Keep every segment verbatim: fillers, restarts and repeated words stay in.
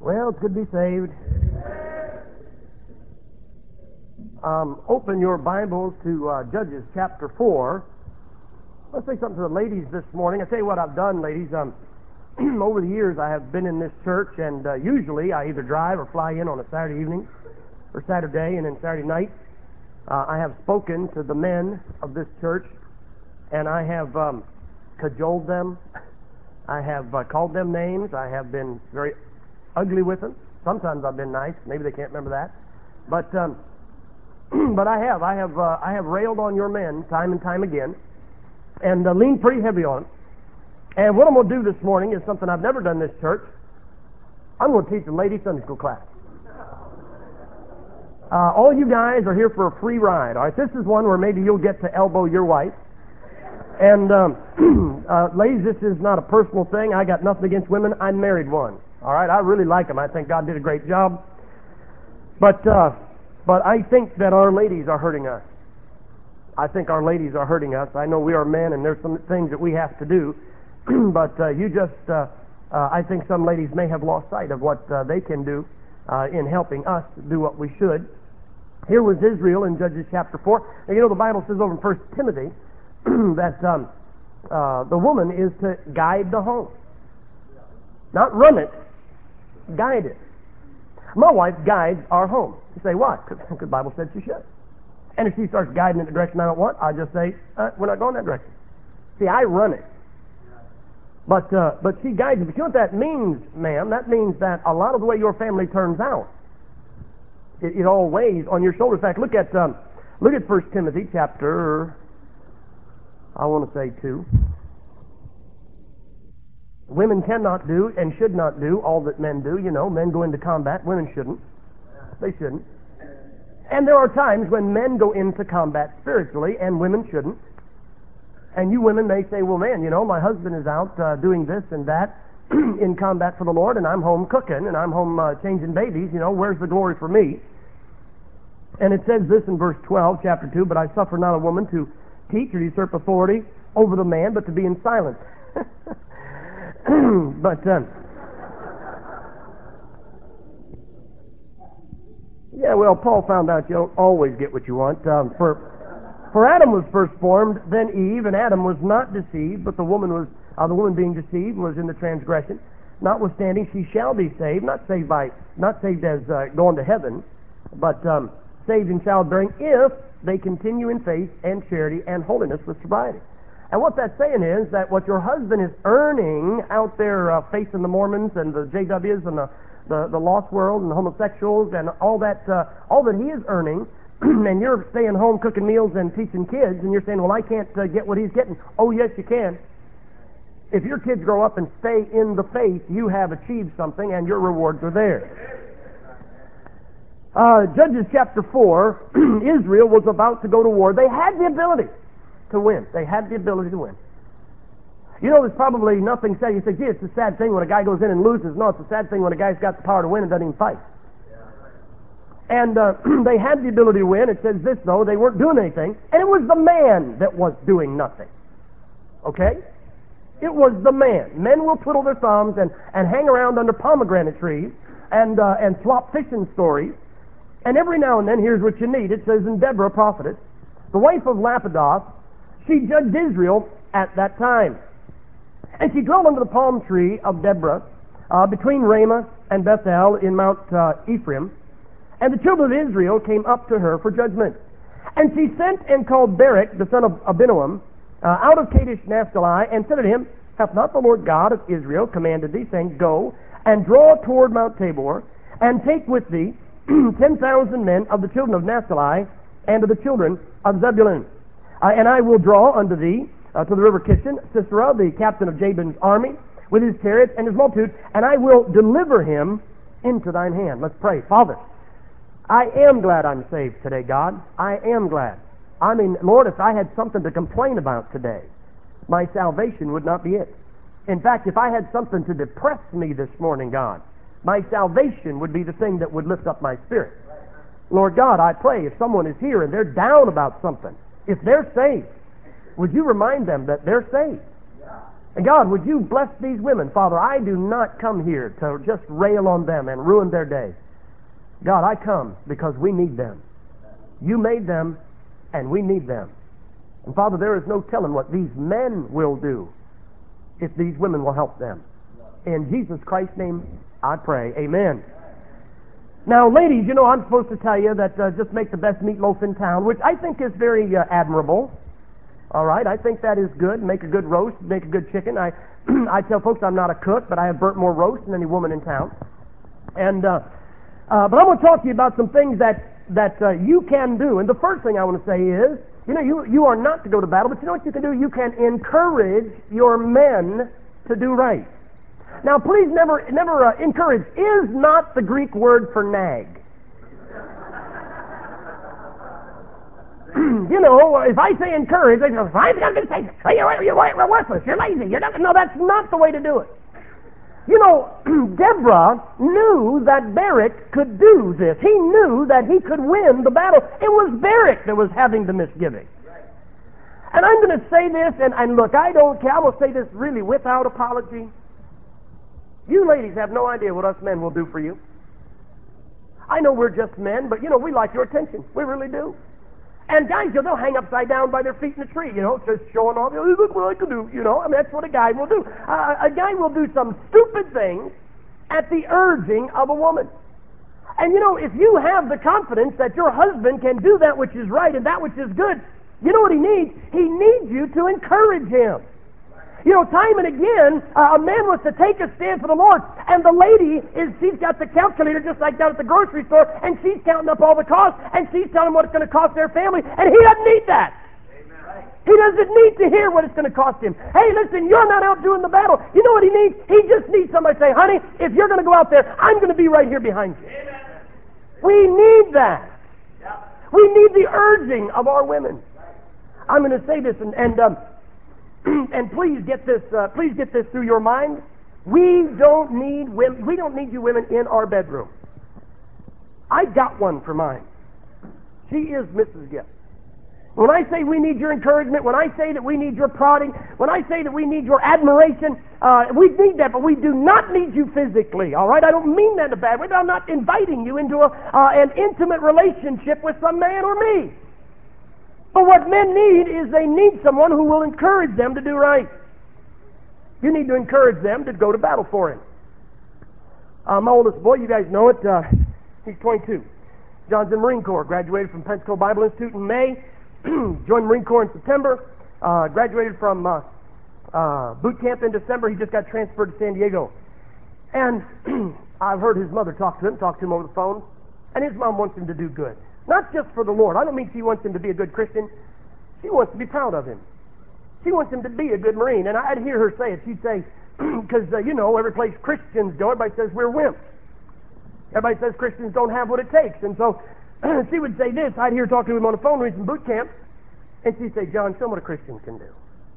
Well, it's good to be saved. Um, open your Bibles to uh, Judges chapter four. Let's say something to the ladies this morning. I'll tell you what I've done, ladies. Um, over the years, I have been in this church, and uh, usually I either drive or fly in on a Saturday evening or Saturday, and then Saturday night. Uh, I have spoken to the men of this church, and I have um, cajoled them. I have uh, called them names. I have been very ugly with them. Sometimes I've been nice. Maybe they can't remember that. But um, but I have. I have uh, I have railed on your men time and time again, and uh, leaned pretty heavy on them. And what I'm going to do this morning is something I've never done in this church. I'm going to teach a lady Sunday school class. Uh, all you guys are here for a free ride. All right, this is one where maybe you'll get to elbow your wife. And um, uh, ladies, this is not a personal thing. I got nothing against women. I married one. All right, I really like them. I think God did a great job. But uh, but I think that our ladies are hurting us. I think our ladies are hurting us. I know we are men, and there's some things that we have to do. but uh, you just, uh, uh, I think some ladies may have lost sight of what uh, they can do uh, in helping us do what we should. Here was Israel in Judges chapter four. And you know, the Bible says over in First Timothy that um, uh, the woman is to guide the home. Not run it, guide it. My wife guides our home. You say, why? Because the Bible said she should. And if she starts guiding in the direction I don't want, I just say, uh, we're not going that direction. See, I run it. But uh, but she guides it. But you know what that means, ma'am? That means that a lot of the way your family turns out, it, it all weighs on your shoulders. In fact, look at um, look at First Timothy chapter, I want to say two. Women cannot do and should not do all that men do. You know, men go into combat. Women shouldn't. They shouldn't. And there are times when men go into combat spiritually and women shouldn't. And you women may say, well, man, you know, my husband is out uh, doing this and that in combat for the Lord, and I'm home cooking, and I'm home uh, changing babies. You know, where's the glory for me? And it says this in verse twelve, chapter two, but I suffer not a woman to teach or usurp authority over the man, but to be in silence. but, um, yeah, well, Paul found out you don't always get what you want. Um, for For Adam was first formed, then Eve, and Adam was not deceived, but the woman was, uh, the woman being deceived was in the transgression. Notwithstanding, she shall be saved, not saved by, not saved as uh, going to heaven, but um, saved in childbearing if they continue in faith and charity and holiness with sobriety. And what that's saying is that what your husband is earning out there uh, facing the Mormons and the J Ws and the, the, the lost world and the homosexuals and all that, uh, all that he is earning, and you're staying home cooking meals and teaching kids, and you're saying, well, I can't uh, get what he's getting. Oh, yes, you can. If your kids grow up and stay in the faith, you have achieved something, and your rewards are there. Uh, Judges chapter four, Israel was about to go to war. They had the ability to win. They had the ability to win. You know, there's probably nothing said. You say, gee, it's a sad thing when a guy goes in and loses. No, it's a sad thing when a guy's got the power to win and doesn't even fight. And uh, they had the ability to win. It says this, though, they weren't doing anything. And it was the man that was doing nothing. Okay? It was the man. Men will twiddle their thumbs and, and hang around under pomegranate trees and, uh, and swap fishing stories. And every now and then, here's what you need. It says, in Deborah, prophetess, the wife of Lapidoth, she judged Israel at that time. And she dwelt under the palm tree of Deborah, uh, between Ramah and Bethel in Mount uh, Ephraim. And the children of Israel came up to her for judgment. And she sent and called Barak, the son of Abinoam, uh, out of Kadesh Naphtali, and said to him, hath not the Lord God of Israel commanded thee, saying, go and draw toward Mount Tabor, and take with thee ten thousand men of the children of Naphtali, and of the children of Zebulun. Uh, and I will draw unto thee uh, to the river Kishon, Sisera, the captain of Jabin's army, with his chariots and his multitude, and I will deliver him into thine hand. Let's pray. Father, I am glad I'm saved today, God. I am glad. I mean, Lord, if I had something to complain about today, my salvation would not be it. In fact, if I had something to depress me this morning, God, my salvation would be the thing that would lift up my spirit. Lord God, I pray if someone is here and they're down about something, if they're saved, would you remind them that they're saved? And God, would you bless these women? Father, I do not come here to just rail on them and ruin their day. God, I come because we need them. You made them, and we need them. And Father, there is no telling what these men will do if these women will help them. In Jesus Christ's name, I pray. Amen. Now, ladies, you know, I'm supposed to tell you that uh, just make the best meatloaf in town, which I think is very uh, admirable. All right, I think that is good. Make a good roast, make a good chicken. I, I tell folks I'm not a cook, but I have burnt more roast than any woman in town. And uh, uh, but I'm going to talk to you about some things that that uh, you can do. And the first thing I want to say is, you know, you you are not to go to battle, but you know what you can do? You can encourage your men to do right. Now, please never never uh, encourage is not the Greek word for nag. You know, if I say encourage, they go, I'm going to say, oh, you're, you're, you're worthless, you're lazy, you're not. No, that's not the way to do it. You know, Deborah knew that Barak could do this. He knew that he could win the battle. It was Barak that was having the misgiving. And I'm going to say this, and, and look, I don't care. I'm going to say this really without apology. You ladies have no idea what us men will do for you. I know we're just men, but, you know, we like your attention. We really do. And guys, you know, they'll hang upside down by their feet in a tree, you know, just showing off, oh, look what I can do, you know. I mean, that's what a guy will do. Uh, a guy will do some stupid things at the urging of a woman. And, you know, if you have the confidence that your husband can do that which is right and that which is good, you know what he needs? He needs you to encourage him. You know, time and again, uh, a man was to take a stand for the Lord, and the lady is, she's got the calculator just like down at the grocery store, and she's counting up all the costs, and she's telling him what it's going to cost their family, and he doesn't need that. Amen. He doesn't need to hear what it's going to cost him. Hey, listen, you're not out doing the battle. You know what he needs? He just needs somebody to say, honey, if you're going to go out there, I'm going to be right here behind you. Amen. We need that. Yeah. We need the urging of our women. I'm going to say this, and, and um, and please get this, uh, please get this through your mind. We don't need women, we don't need you women in our bedroom. I got one for mine. She is Missus Gibb. When I say we need your encouragement, when I say that we need your prodding, when I say that we need your admiration, uh, we need that, but we do not need you physically, all right? I don't mean that in a bad way. I'm not inviting you into a, uh, an intimate relationship with some man or me. But what men need is they need someone who will encourage them to do right. You need to encourage them to go to battle for him. Uh, my oldest boy, you guys know it, uh, he's twenty-two. John's in the Marine Corps, graduated from Pensacola Bible Institute in May, joined the Marine Corps in September, uh, graduated from uh, uh, boot camp in December. He just got transferred to San Diego. And I've heard his mother talk to him, talk to him over the phone, and his mom wants him to do good. Not just for the Lord. I don't mean she wants him to be a good Christian. She wants to be proud of him. She wants him to be a good Marine. And I'd hear her say it. She'd say, because, uh, you know, every place Christians go, everybody says we're wimps. Everybody says Christians don't have what it takes. And so she would say this. I'd hear her talk to him on the phone when he's in boot camp. And she'd say, John, show him what a Christian can do.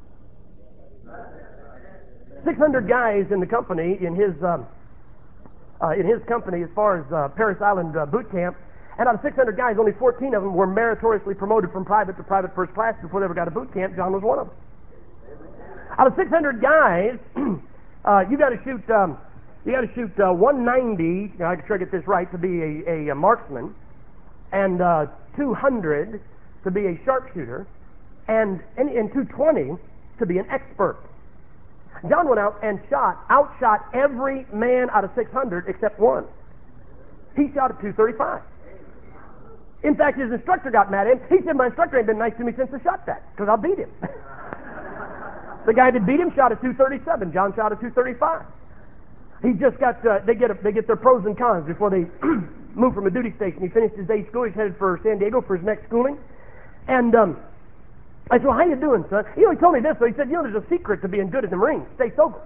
six hundred guys in the company, in his, um, uh, in his company as far as uh, Paris Island uh, boot camp, and out of six hundred guys, only fourteen of them were meritoriously promoted from private to private first class before they ever got a boot camp. John was one of them. Out of six hundred guys, uh, you got to shoot, um, you got to shoot uh, one ninety. Now, I can try to get this right to be a, a, a marksman, and uh, two hundred to be a sharpshooter, and and, and two twenty to be an expert. John went out and shot, outshot every man out of six hundred except one. He shot at two thirty-five. In fact, his instructor got mad at him. He said, my instructor ain't been nice to me since I shot that, because I'll beat him. The guy that beat him shot at two thirty-seven. John shot at two thirty-five. He just got, uh, they get a, they get their pros and cons before they move from a duty station. He finished his day school. He's headed for San Diego for his next schooling. And um, I said, well, how you doing, son? You know, he told me this, so he said, you know, there's a secret to being good in the Marines. Stay sober.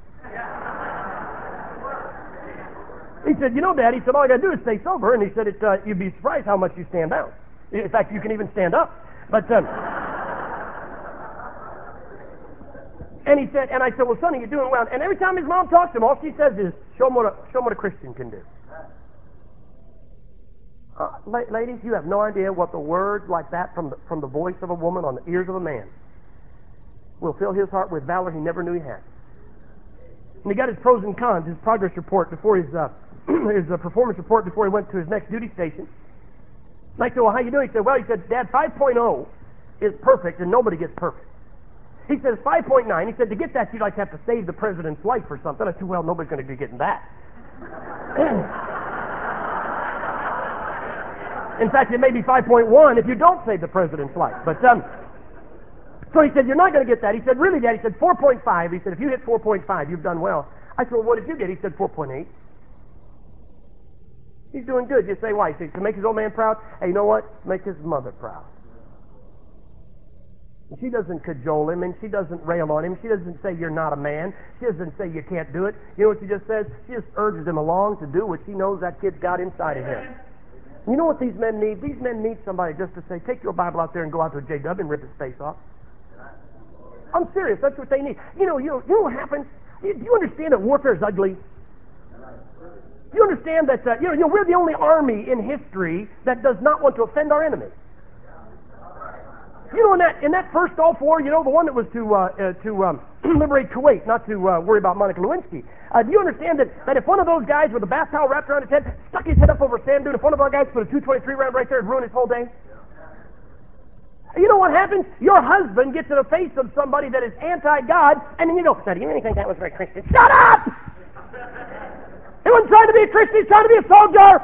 He said, you know, Dad, he said, all I got to do is stay sober. And he said, it, uh, you'd be surprised how much you stand out. In fact, you can even stand up. But, um, and he said, and I said, well, Sonny, you're doing well. And every time his mom talks to him, all she says is, show him what a, show him what a Christian can do. Uh, la- ladies, you have no idea what the words like that from the, from the voice of a woman on the ears of a man will fill his heart with valor he never knew he had. And he got his pros and cons, his progress report before his uh, his uh, performance report before he went to his next duty station. And I said, well, how you doing? He said, well, he said, Dad, five point oh is perfect, and nobody gets perfect. He said, it's five point nine. He said, to get that, you'd like to have to save the president's life or something. I said, well, nobody's going to be getting that. In fact, it may be five point one if you don't save the president's life. But um, so he said, you're not going to get that. He said, really, Dad? He said, four point five. He said, if you hit four point five, you've done well. I said, well, what did you get? He said, four point eight. He's doing good. You say, why? He said, to make his old man proud? Hey, you know what? Make his mother proud. And she doesn't cajole him, and she doesn't rail on him. She doesn't say you're not a man. She doesn't say you can't do it. You know what she just says? She just urges him along to do what she knows that kid's got inside of him. You know what these men need? These men need somebody just to say, take your Bible out there and go out to a J W and rip his face off. I'm serious. That's what they need. You know, you know, you know what happens? Do you understand that warfare is ugly? Do you understand that, uh, you, know, you know, we're the only army in history that does not want to offend our enemy? You know, in that in that first Gulf War, you know, the one that was to uh, uh, to um, liberate Kuwait, not to uh, worry about Monica Lewinsky. Uh, do you understand that, that if one of those guys with a bath towel wrapped around his head stuck his head up over a sand dune, if one of our guys put a two twenty-three round right there, it'd ruin his whole day? You know what happens? Your husband gets in the face of somebody that is anti-God, and then you go, now, do you really think that was very Christian? Shut up! He wasn't trying to be a Christian, he's trying to be a soldier.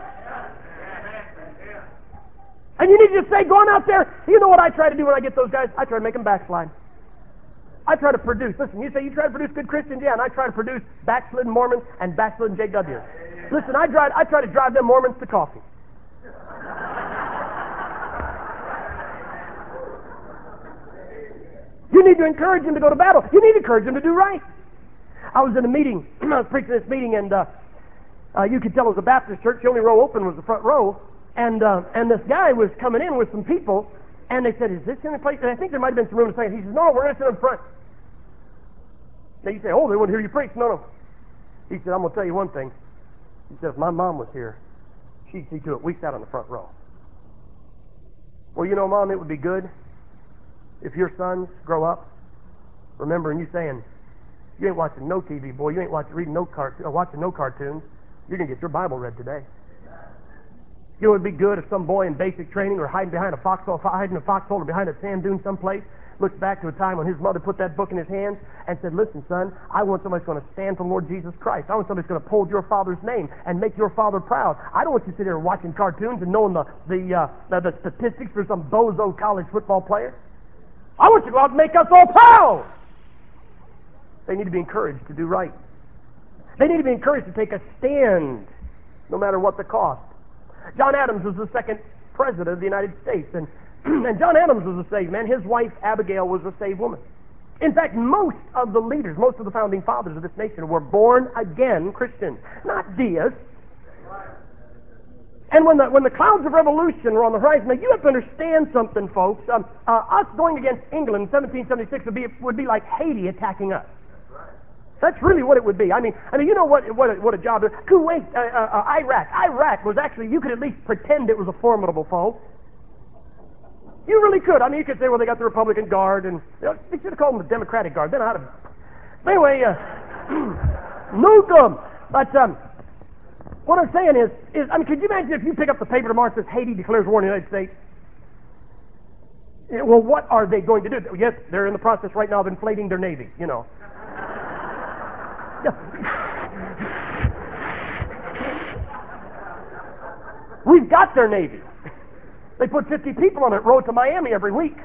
And you need to say, going out there, you know what I try to do when I get those guys? I try to make them backslide. I try to produce, listen, you say you try to produce good Christians? Yeah, and I try to produce backslidden Mormons and backslidden J Ws. Listen, I try, I try to drive them Mormons to coffee. You need to encourage them to go to battle. You need to encourage them to do right. I was in a meeting, I was preaching this meeting, and uh, uh, you could tell it was a Baptist church. The only row open was the front row. And uh, and this guy was coming in with some people, and they said, is this the only place? And I think there might have been some room to say, he says, no, we're going to sit in front. Now you say, oh, they wouldn't hear you preach. No, no. He said, I'm going to tell you one thing. He said, if my mom was here, she'd see to it we sat on the front row. Well, you know, Mom, it would be good if your sons grow up remembering you saying, you ain't watching no T V, boy. You ain't watching, reading no cart, uh, watching no cartoons. You're going to get your Bible read today. You know, it would be good if some boy in basic training or hiding behind a foxhole, hiding in a foxhole or behind a sand dune someplace, looks back to a time when his mother put that book in his hands and said, listen, son, I want somebody who's going to stand for the Lord Jesus Christ. I want somebody who's going to uphold your father's name and make your father proud. I don't want you to sit there watching cartoons and knowing the, the, uh, the, the statistics for some bozo college football player. I want you to go out and make us all proud. They need to be encouraged to do right. They need to be encouraged to take a stand, no matter what the cost. John Adams was the second president of the United States, and, and John Adams was a saved man. His wife, Abigail, was a saved woman. In fact, most of the leaders, most of the founding fathers of this nation were born-again Christians, not deists. And when the, when the clouds of revolution were on the horizon, now you have to understand something, folks. Um, uh, us going against England in seventeen seventy-six would be, would be like Haiti attacking us. That's really what it would be. I mean, I mean, you know what what a, what a job is. Kuwait, uh, uh, Iraq. Iraq was actually, you could at least pretend it was a formidable foe. You really could. I mean, you could say, well, they got the Republican Guard, and you know, they should have called them the Democratic Guard. Then I'd have. Anyway, uh, nuke them. But um, what I'm saying is, is, I mean, could you imagine if you pick up the paper tomorrow and says Haiti declares war on the United States? Yeah, well, what are they going to do? Yes, they're in the process right now of inflating their navy. You know. We've got their Navy. They put fifty people on it, road to Miami every week.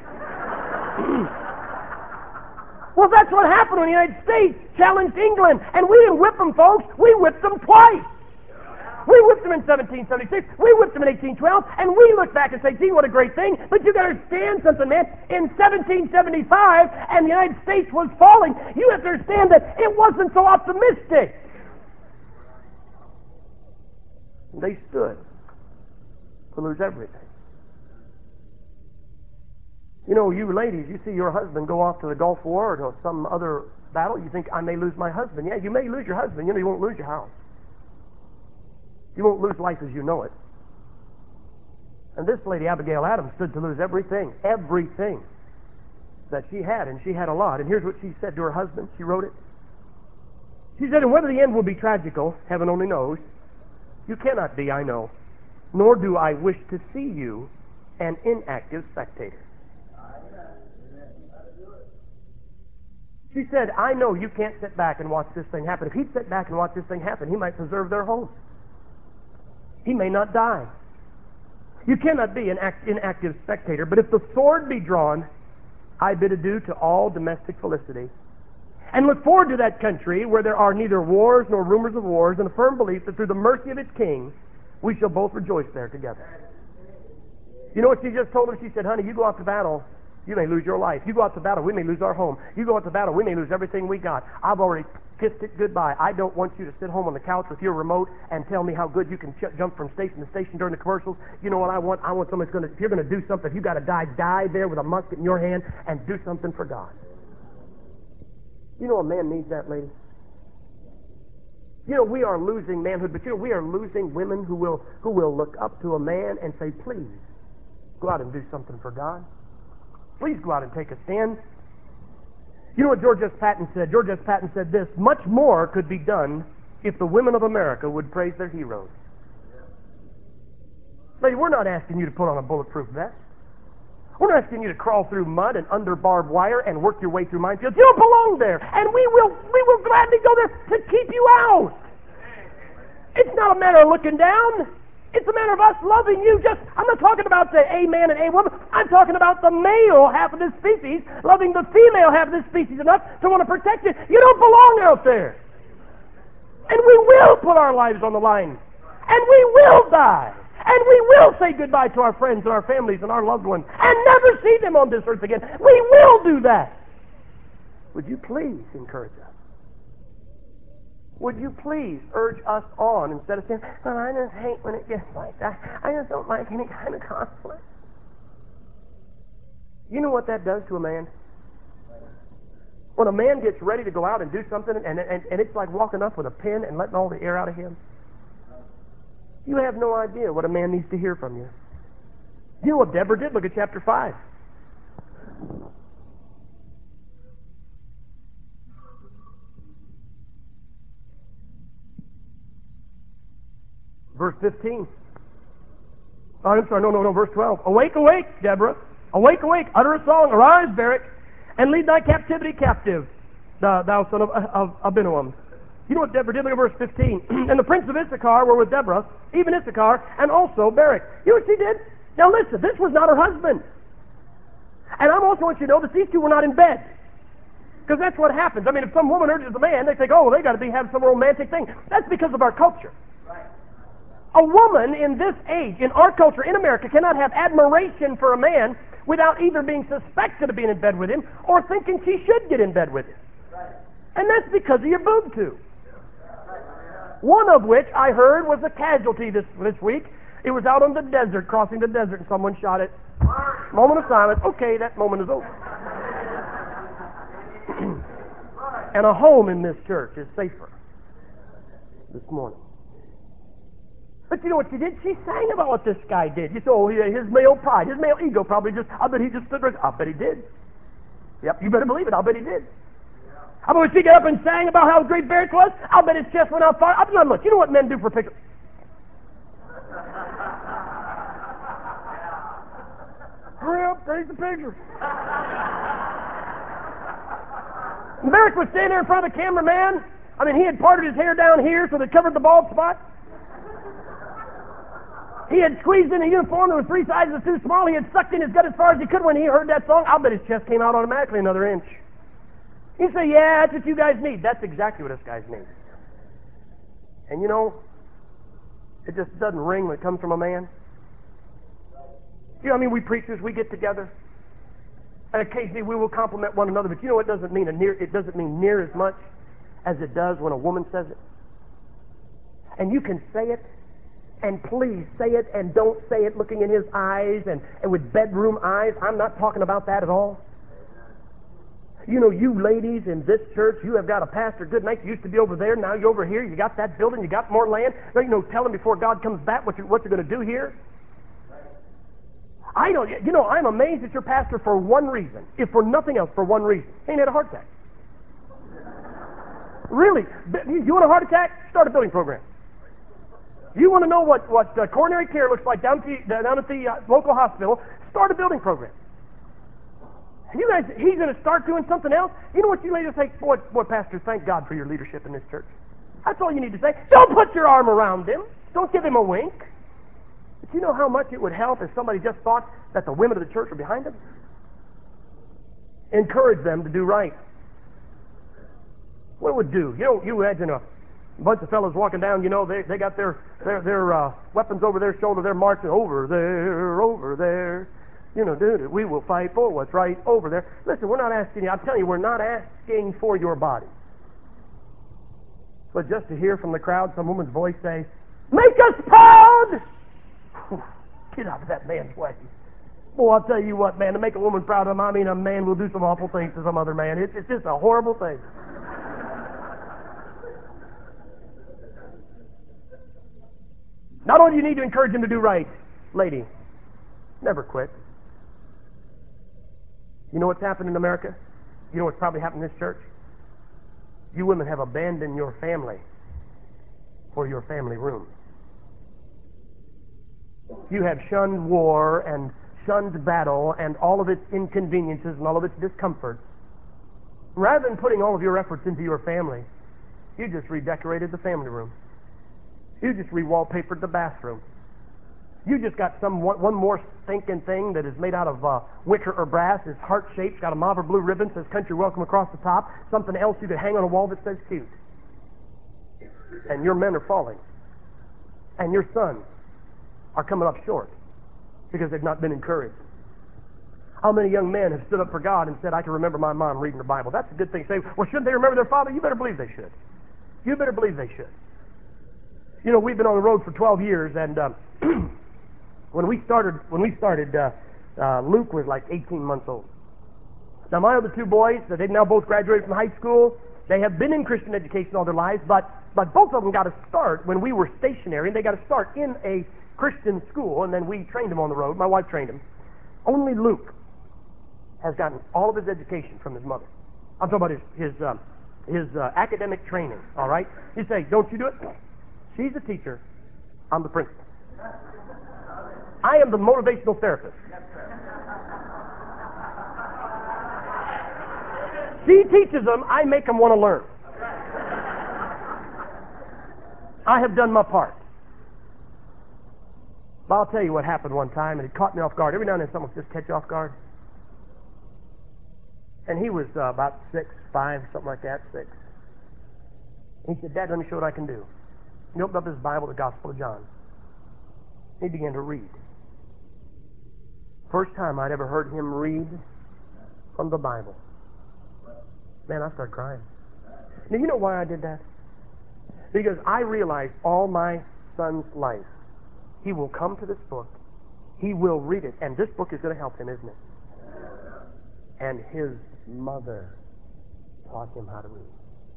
Well, that's what happened when the United States challenged England. And we didn't whip them, folks. We whipped them twice. We whipped them in seventeen seventy-six. We whipped them in eighteen twelve. And we look back and say, gee, what a great thing. But you got to understand something, man. In seventeen seventy-five, and the United States was falling, you have to understand that it wasn't so optimistic. They stood to lose everything. You know, you ladies, you see your husband go off to the Gulf War or to some other battle, you think, I may lose my husband. Yeah, you may lose your husband. You know, you won't lose your house. You won't lose life as you know it. And this lady, Abigail Adams, stood to lose everything. Everything. that she had, and she had a lot. And here's what she said to her husband. She wrote it. She said, and whether the end will be tragical, heaven only knows, you cannot be, I know, nor do I wish to see you an inactive spectator. She said, I know you can't sit back and watch this thing happen. If he'd sit back and watch this thing happen, he might preserve their home. He may not die. You cannot be an act, inactive spectator, but if the sword be drawn, I bid adieu to all domestic felicity, and look forward to that country where there are neither wars nor rumors of wars, and a firm belief that through the mercy of its king, we shall both rejoice there together. You know what she just told him? She said, honey, you go out to battle, you may lose your life. You go out to battle, we may lose our home. You go out to battle, we may lose everything we got. I've already kissed it goodbye. I don't want you to sit home on the couch with your remote and tell me how good you can ch- jump from station to station during the commercials. You know what I want? I want somebody's going to, if you're going to do something, if you've got to die, die there with a musket in your hand and do something for God. You know a man needs that, lady? You know, we are losing manhood, but you know, we are losing women who will, who will look up to a man and say, please, go out and do something for God. Please go out and take a stand. You know what George S. Patton said? George S. Patton said this, much more could be done if the women of America would praise their heroes. Lady, we're not asking you to put on a bulletproof vest. We're not asking you to crawl through mud and under barbed wire and work your way through minefields. You don't belong there, and we will, we will gladly go there to keep you out. It's not a matter of looking down. It's a matter of us loving you. Just, I'm not talking about the A man and A woman. I'm talking about the male half of this species loving the female half of this species enough to want to protect you. You don't belong out there. And we will put our lives on the line. And we will die. And we will say goodbye to our friends and our families and our loved ones and never see them on this earth again. We will do that. Would you please encourage us? Would you please urge us on instead of saying, well, I just hate when it gets like that. I just don't like any kind of conflict. You know what that does to a man? When a man gets ready to go out and do something, and, and, and it's like walking up with a pen and letting all the air out of him, you have no idea what a man needs to hear from you. You know what Deborah did? Look at chapter five. Verse fifteen. Oh, I'm sorry, no, no, no, verse twelve. Awake, awake, Deborah. Awake, awake, utter a song. Arise, Barak, and lead thy captivity captive, thou, thou son of, of Abinoam. You know what Deborah did? Look at verse fifteen. And the prince of Issachar were with Deborah, even Issachar, and also Barak. You know what she did? Now listen, this was not her husband. And I also want you to know that these two were not in bed. Because that's what happens. I mean, if some woman urges a man, they think, oh, well, they got to be have some romantic thing. That's because of our culture. A woman in this age, in our culture, in America, cannot have admiration for a man without either being suspected of being in bed with him or thinking she should get in bed with him. And that's because of your boob tube. One of which I heard was a casualty this, this week. It was out on the desert, crossing the desert, and someone shot it. Moment of silence. Okay, that moment is over. And a home in this church is safer this morning. But you know what she did? She sang about what this guy did. You said, oh, yeah, his male pride, his male ego probably just, I bet he just stood there. I bet he did. Yep, you better believe it. I bet he did. How about when she got up and sang about how great Barak was? I'll bet his chest went out far. I'll not look. You know what men do for pictures? Hurry up, take the picture. And Barak was standing there in front of the cameraman. I mean, he had parted his hair down here so that it covered the bald spot. He had squeezed in a uniform that was three sizes too small. He had sucked in his gut as far as he could when he heard that song. I'll bet his chest came out automatically another inch. You say, yeah, that's what you guys need. That's exactly what us guys need. And you know, it just doesn't ring when it comes from a man. You know, I mean, we preachers, we get together, and occasionally we will compliment one another. But you know, it doesn't mean a near. It doesn't mean near as much as it does when a woman says it. And you can say it, and please say it, and don't say it looking in his eyes and, and with bedroom eyes. I'm not talking about that at all. You know, you ladies in this church, you have got a pastor, good night. You used to be over there, now you're over here. You got that building, you got more land. Now, you know, tell him before God comes back what you're, what you're going to do here. I don't, you know, I'm amazed at your pastor for one reason. If for nothing else, for one reason. He ain't had a heart attack. Really? You want a heart attack? Start a building program. You want to know what, what uh, coronary care looks like down, to, down at the uh, local hospital? Start a building program. You guys, he's going to start doing something else. You know what you ladies say? Boy, boy, Pastor, thank God for your leadership in this church. That's all you need to say. Don't put your arm around him. Don't give him a wink. But you know how much it would help if somebody just thought that the women of the church were behind them? Encourage them to do right. What it would do? You know, you imagine a bunch of fellows walking down, you know, they, they got their, their, their uh, weapons over their shoulder, they're marching over there, over there. You know, dude, we will fight for what's right over there. Listen, we're not asking you, I'm telling you, we're not asking for your body. But just to hear from the crowd some woman's voice say, make us proud! Get out of that man's way. Boy, I'll tell you what, man, to make a woman proud of him, I mean, a man will do some awful things to some other man. It's, it's just a horrible thing. Not only do you need to encourage him to do right, lady, never quit. You know what's happened in America? You know what's probably happened in this church? You women have abandoned your family for your family room. You have shunned war and shunned battle and all of its inconveniences and all of its discomforts. Rather than putting all of your efforts into your family, you just redecorated the family room. You just re-wallpapered the bathroom. You just got some one, one more stinking thing that is made out of uh, wicker or brass, is heart-shaped, got a mauve or blue ribbon, says country welcome across the top, something else you could hang on a wall that says cute. And your men are falling. And your sons are coming up short because they've not been encouraged. How many young men have stood up for God and said, I can remember my mom reading the Bible? That's a good thing. Say, well, shouldn't they remember their father? You better believe they should. You better believe they should. You know, we've been on the road for twelve years, and uh, when we started, when we started, uh, uh, Luke was like eighteen months old. Now, my other two boys, they've now both graduated from high school. They have been in Christian education all their lives, but but both of them got a start when we were stationary, and they got a start in a Christian school, and then we trained them on the road. My wife trained them. Only Luke has gotten all of his education from his mother. I'm talking about his his um, his uh, academic training. All right. You say, don't you do it? She's a teacher. I'm the principal. I am the motivational therapist. She teaches them. I make them want to learn. I have done my part. But I'll tell you what happened one time, and it caught me off guard. Every now and then someone will just catch you off guard. And he was uh, about six, five, something like that, six. And he said, Dad, let me show what I can do. He opened up his Bible, the Gospel of John. He began to read. First time I'd ever heard him read from the Bible. Man, I started crying. Now, you know why I did that? Because I realized all my son's life, he will come to this book, he will read it, and this book is going to help him, isn't it? And his mother taught him how to read.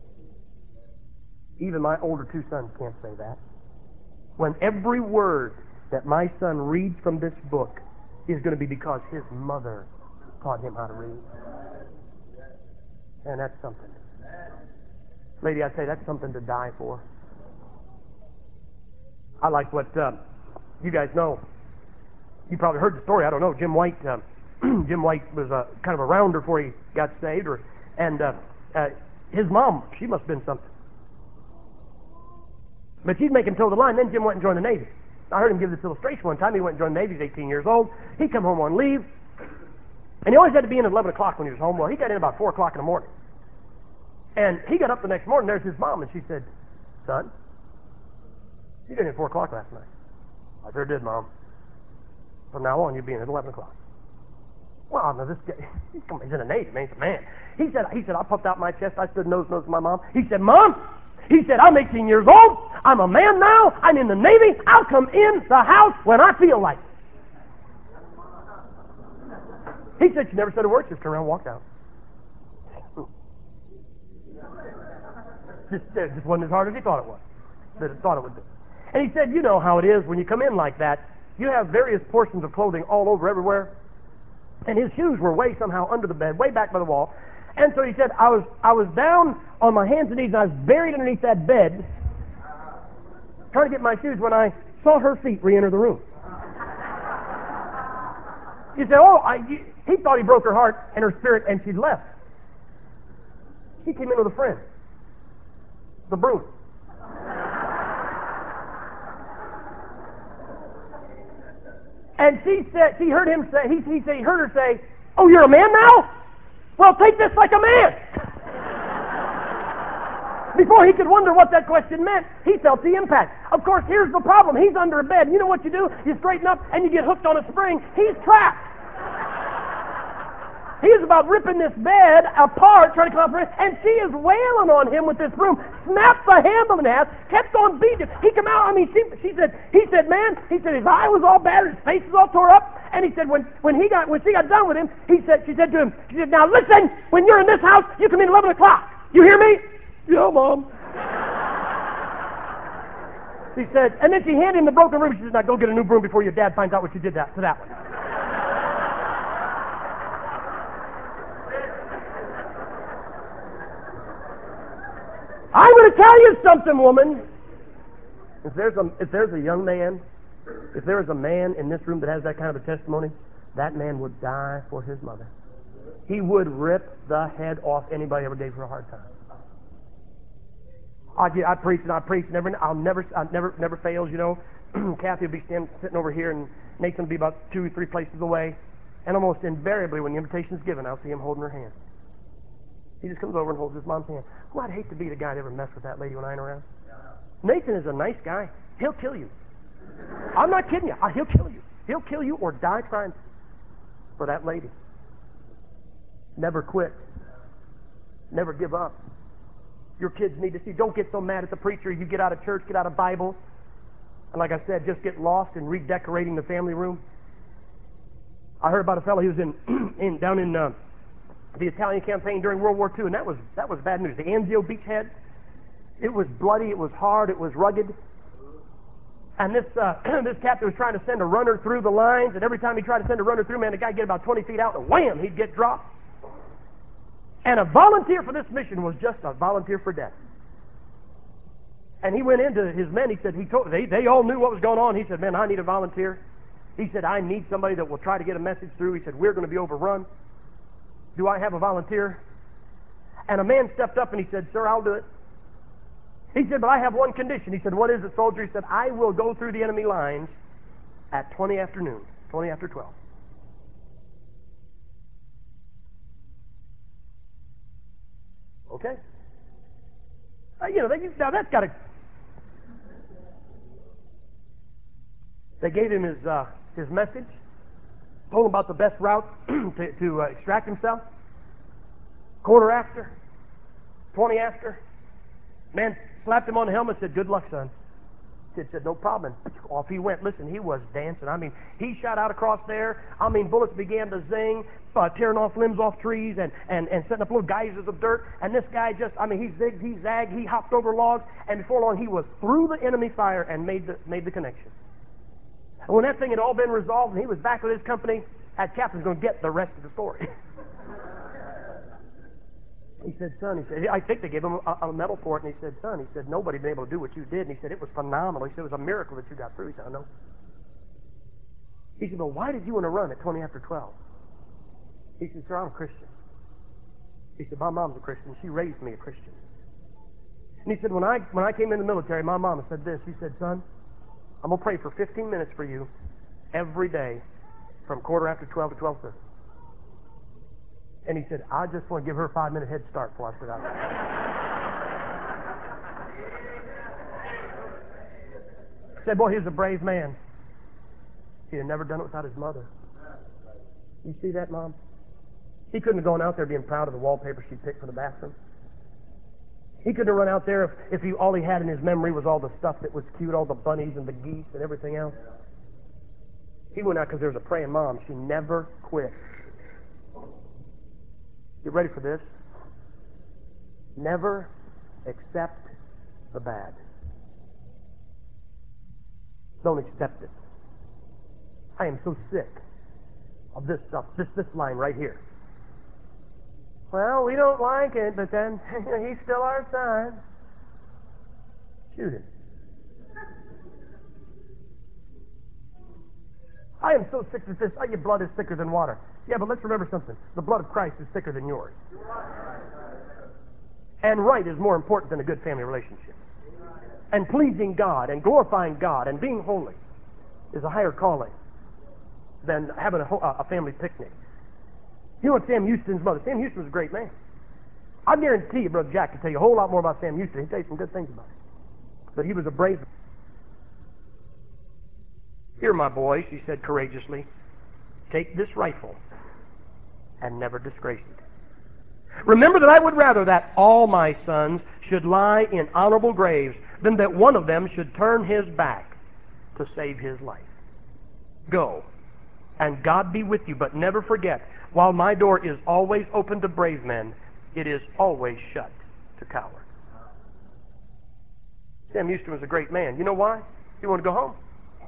Even my older two sons can't say that. When every word that my son reads from this book is going to be because his mother taught him how to read. And that's something. Lady, I say that's something to die for. I like what uh, you guys know. You probably heard the story. I don't know. Jim White. Uh, Jim White was uh, kind of a rounder before he got saved, or and uh, uh, his mom. She must have been something. But she'd make him toe the line. Then Jim went and joined the Navy. I heard him give this illustration one time. He went and joined the Navy. He was eighteen years old. He'd come home on leave, and he always had to be in at eleven o'clock when he was home. Well, he got in about four o'clock in the morning. And he got up the next morning. There's his mom, and she said, "Son, you got in at four o'clock last night." "I sure did, Mom. From now on, you'll be in at eleven o'clock." Well, now this guy, he's, he's in the Navy, man. He's a man. He said, he said, I puffed out my chest. I stood nose to nose with my mom. He said, "Mom," he said, "I'm eighteen years old. I'm a man now. I'm in the Navy. I'll come in the house when I feel like it." He said she never said a word. Just turned around and walked out. Just, it just wasn't as hard as he thought it was. That it thought it would be. And he said, you know how it is when you come in like that. you have various portions of clothing all over everywhere. And his shoes were way somehow under the bed, way back by the wall. And so he said, I was I was down on my hands and knees, and I was buried underneath that bed, trying to get my shoes when I saw her feet re-enter the room. He said, oh, I, he thought he broke her heart and her spirit, and she'd left. She came in with a friend, the broom. And she said, she heard him say, he, he said, he heard her say, oh, you're a man now? Well, take this like a man. Before he could wonder what that question meant, he felt the impact. Of course, here's the problem. He's under a bed. You know what you do? You straighten up and you get hooked on a spring. He's trapped. He is about ripping this bed apart, trying to come up, and she is wailing on him with this broom, snapped the handle in half, kept on beating him. He come out, I mean, she, she said, he said, man, he said his eye was all battered, his face was all tore up, and he said when, when he got, when she got done with him, he said, she said to him, she said, now listen, when you're in this house, you come in eleven o'clock. You hear me? Yeah, Mom. She said, and then she handed him the broken broom. She said, now go get a new broom before your dad finds out what you did that, to that one. I'm going to tell you something, woman. If there's a if there's a young man, if there is a man in this room that has that kind of a testimony, that man would die for his mother. He would rip the head off anybody ever gave her a hard time. I, I preach and I preach, and never, I'll never, I never, never fails. You know, Kathy will be standing, sitting over here, and Nathan will be about two or three places away, and almost invariably, when the invitation is given, I'll see him holding her hand. He just comes over and holds his mom's hand. Well, I'd hate to be the guy that ever messed with that lady when I ain't around. Nathan is a nice guy. He'll kill you. I'm not kidding you. He'll kill you. He'll kill you or die trying for that lady. Never quit. Never give up. Your kids need to see. Don't get so mad at the preacher. You get out of church, get out of Bible. And like I said, just get lost in redecorating the family room. I heard about a fellow who was in, in down in uh, the Italian campaign during World War Two, and that was that was bad news. The Anzio beachhead, it was bloody, it was hard, it was rugged. And this uh, this captain was trying to send a runner through the lines, and every time he tried to send a runner through, man, the guy would get about twenty feet out, and wham, he'd get dropped. And a volunteer for this mission was just a volunteer for death. And he went into his men. He said he told they they all knew what was going on. He said, "Man, I need a volunteer." He said, "I need somebody that will try to get a message through." He said, "We're going to be overrun. Do I have a volunteer?" And a man stepped up and he said, "Sir, I'll do it." He said, "But I have one condition." He said, "What is it, soldier?" He said, "I will go through the enemy lines at twenty after noon, twenty after twelve." Okay. Uh, you know, they, now that's got to. They gave him his uh, his message, told him about the best route to, to uh, extract himself. Quarter after, twenty after, man slapped him on the helmet and said, "Good luck, son." Kid said, "No problem." Off he went. Listen, he was dancing. I mean, he shot out across there. I mean, bullets began to zing, uh, tearing off limbs off trees and, and, and setting up little geysers of dirt. And this guy just, I mean, he zigged, he zagged, he hopped over logs, and before long he was through the enemy fire and made the, made the connection. And when that thing had all been resolved and he was back with his company, that captain's going to get the rest of the story. He said, "Son," he said, I think they gave him a, a medal for it, and he said, "Son," he said, "nobody been able to do what you did." And he said, "It was phenomenal." He said, "It was a miracle that you got through." He said, "I know." He said, "Well, why did you want to run at twenty after twelve? He said, "Sir, I'm a Christian." He said, "My mom's a Christian. She raised me a Christian." And he said, when I when I came in the military, my mama said this. She said, "Son, I'm going to pray for fifteen minutes for you every day from quarter after twelve to twelve thirty. And he said, "I just want to give her a five-minute head start before I sit out." He said, "Boy, he was a brave man. He had never done it without his mother." You see that, Mom? He couldn't have gone out there being proud of the wallpaper she picked for the bathroom. He couldn't have run out there if, if he, all he had in his memory was all the stuff that was cute, all the bunnies and the geese and everything else. He went out because there was a praying mom. She never quit. Get ready for this. Never accept the bad. Don't accept it. I am so sick of this stuff, this, this line right here. Well, we don't like it, but then he's still our son. Shoot him. I am so sick of this. Oh, your blood is thicker than water. Yeah, but let's remember something. The blood of Christ is thicker than yours. And right is more important than a good family relationship. And pleasing God and glorifying God and being holy is a higher calling than having a, a family picnic. You know what Sam Houston's mother? Sam Houston was a great man. I guarantee you, Brother Jack can tell you a whole lot more about Sam Houston. He'll tell you some good things about him. But he was a brave man. Here, my boy, she said courageously, take this rifle and never disgrace it. Remember that I would rather that all my sons should lie in honorable graves than that one of them should turn his back to save his life. Go, and God be with you, but never forget, while my door is always open to brave men, it is always shut to cowards. Sam Houston was a great man. You know why? He wanted to go home.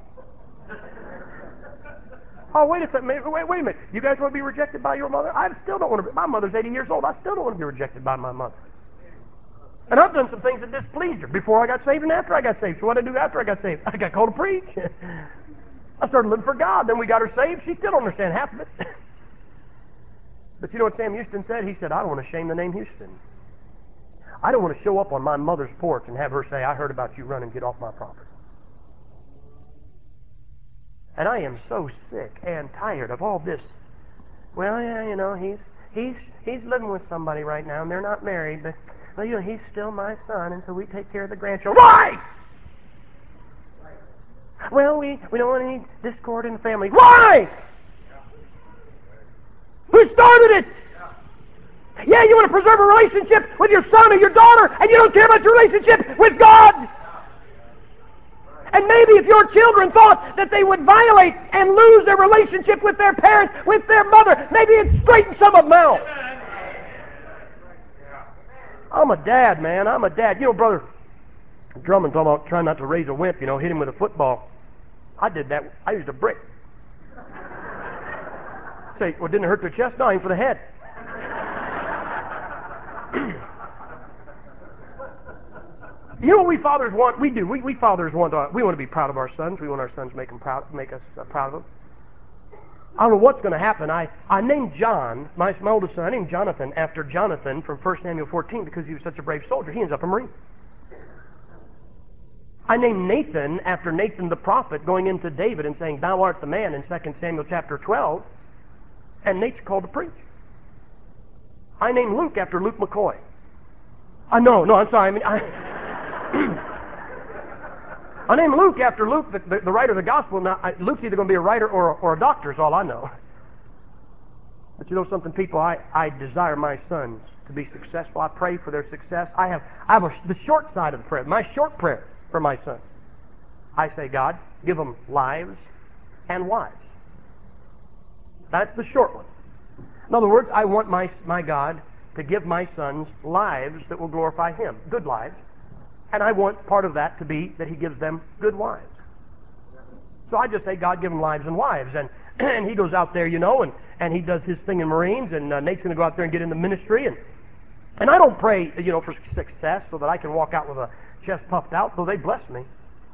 Oh, wait a second. Wait, wait a minute. You guys want to be rejected by your mother? I still don't want to be. My mother's eighty years old. I still don't want to be rejected by my mother. And I've done some things that displeased her before I got saved and after I got saved. So what did I do after I got saved? I got called to preach. I started living for God. Then we got her saved. She still don't understand half of it. But you know what Sam Houston said? He said, I don't want to shame the name Houston. I don't want to show up on my mother's porch and have her say, I heard about you, run and get off my property. And I am so sick and tired of all this. Well, yeah, you know, he's he's he's living with somebody right now, and they're not married, but well, you know, he's still my son, and so we take care of the grandchildren. Why? Well, we we don't want any discord in the family. Why? Who started it? Yeah, you want to preserve a relationship with your son or your daughter, and you don't care about your relationship with God. And maybe if your children thought that they would violate and lose their relationship with their parents, with their mother, maybe it'd straighten some of them out. I'm a dad, man. I'm a dad. You know, Brother Drummond talking about trying not to raise a wimp, you know, hit him with a football. I did that. I used a brick. Say, well, didn't it hurt their chest? No, aim for the head. You know what we fathers want? We do. We, we fathers want to, we want to be proud of our sons. We want our sons to make them proud, make us uh, proud of them. I don't know what's going to happen. I, I named John, my, my oldest son, I named Jonathan after Jonathan from First Samuel fourteen because he was such a brave soldier. He ends up a Marine. I named Nathan after Nathan the prophet going into David and saying, thou art the man in Second Samuel chapter twelve. And Nate's called to preach. I named Luke after Luke McCoy. I uh, know, no, I'm sorry. I mean, I... I named Luke after Luke, the, the, the writer of the gospel. Now, I, Luke's either going to be a writer or, or a doctor, is all I know. But you know something, people? I, I desire my sons to be successful. I pray for their success. I have, I have a, the short side of the prayer, my short prayer for my sons. I say, God, give them lives and wives. That's the short one. In other words, I want my, my God to give my sons lives that will glorify Him, good lives. And I want part of that to be that He gives them good wives. So I just say, God, give them lives and wives. And, and he goes out there, you know, and, and he does his thing in Marines, and uh, Nate's going to go out there and get into ministry. And, and I don't pray, you know, for success so that I can walk out with a chest puffed out, so they bless me.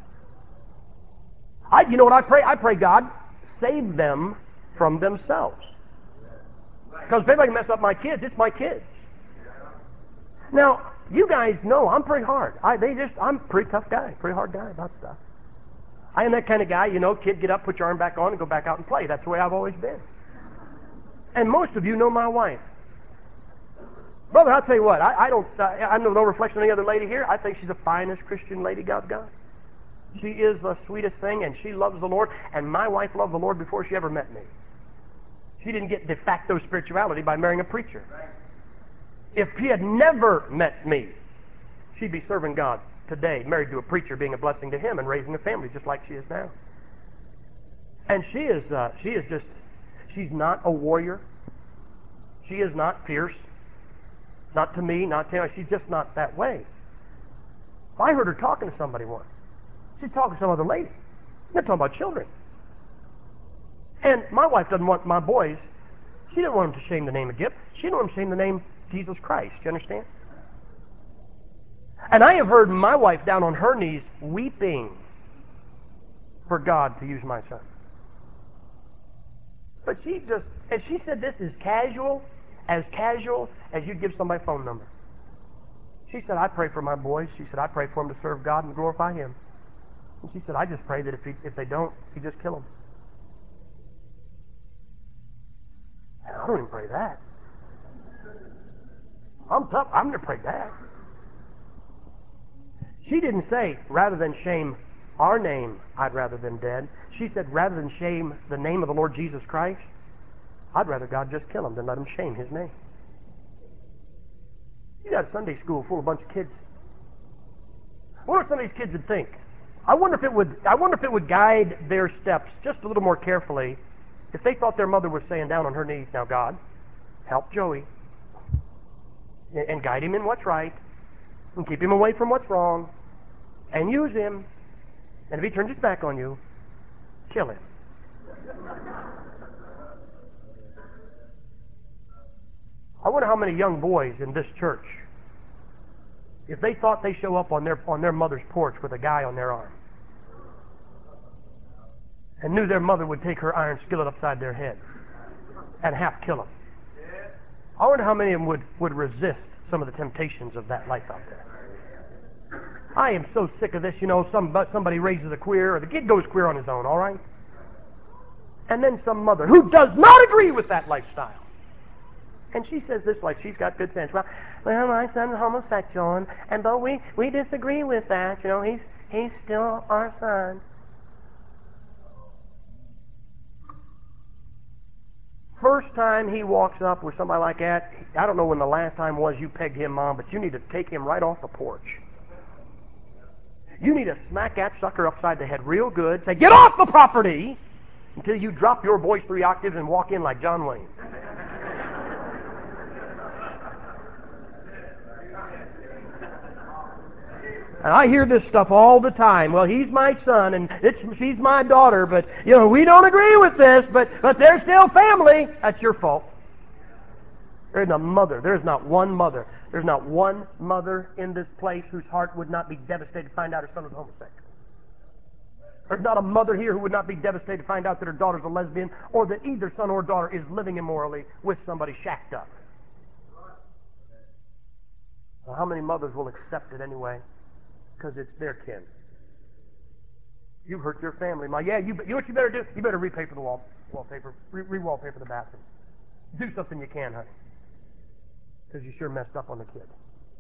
I, you know what I pray? I pray, God, save them from themselves. Because if anybody can mess up my kids, it's my kids. Now, you guys know I'm pretty hard. I they just I'm a pretty tough guy, pretty hard guy about stuff. I am that kind of guy, you know, kid, get up, put your arm back on, and go back out and play. That's the way I've always been. And most of you know my wife. Brother, I'll tell you what, I, I don't, uh, I'm no reflection on any other lady here. I think she's the finest Christian lady God's got. She is the sweetest thing, and she loves the Lord, and my wife loved the Lord before she ever met me. She didn't get de facto spirituality by marrying a preacher. If she had never met me, she'd be serving God today, married to a preacher, being a blessing to him and raising a family just like she is now. And she is, uh, she is just, she's not a warrior. She is not fierce. Not to me, not to him. She's just not that way. I heard her talking to somebody once. She's talking to some other lady. They're talking about children. And my wife doesn't want my boys, she didn't want them to shame the name of Gipp. She didn't want them to shame the name Jesus Christ. Do you understand? And I have heard my wife down on her knees weeping for God to use my son. But she just, and she said this is casual, as casual as you'd give somebody a phone number. She said, I pray for my boys. She said, I pray for them to serve God and glorify Him. And she said, I just pray that if, he, if they don't, He just kill them. And I don't even pray that. I'm tough. I'm going to pray that. She didn't say, rather than shame our name, I'd rather them dead. She said, rather than shame the name of the Lord Jesus Christ, I'd rather God just kill him than let him shame His name. You got a Sunday school full of a bunch of kids. What if some of these kids would think? I wonder if it would. I wonder if it would guide their steps just a little more carefully if they thought their mother was saying down on her knees, "Now God, help Joey and guide him in what's right, and keep him away from what's wrong, and use him. And if he turns his back on you, kill him." I wonder how many young boys in this church, if they thought they show up on their on their mother's porch with a guy on their arm, and knew their mother would take her iron skillet upside their head and half kill them. I wonder how many of them would, would resist some of the temptations of that life out there. I am so sick of this, you know, some, somebody raises a queer, or the kid goes queer on his own, all right? And then some mother who does not agree with that lifestyle. And she says this like she's got good sense. Well, well, my son's homosexual, and, and though we, we disagree with that, you know, he's he's still our son. First time he walks up with somebody like that, I don't know when the last time was you pegged him, Mom, but you need to take him right off the porch. You need to smack that sucker upside the head real good. Say, "Get off the property," until you drop your voice three octaves and walk in like John Wayne. And I hear this stuff all the time. Well, he's my son, and it's, she's my daughter, but, you know, we don't agree with this, but, but they're still family. That's your fault. There's not a mother. There's not one mother. There's not one mother in this place whose heart would not be devastated to find out her son was homosexual. There's not a mother here who would not be devastated to find out that her daughter's a lesbian, or that either son or daughter is living immorally with somebody shacked up. Well, how many mothers will accept it anyway? Because it's their kin. You hurt your family. My, yeah, you, you know what you better do? You better repaper the wall, wallpaper, re, re-wallpaper the bathroom. Do something you can, honey. Because you sure messed up on the kid.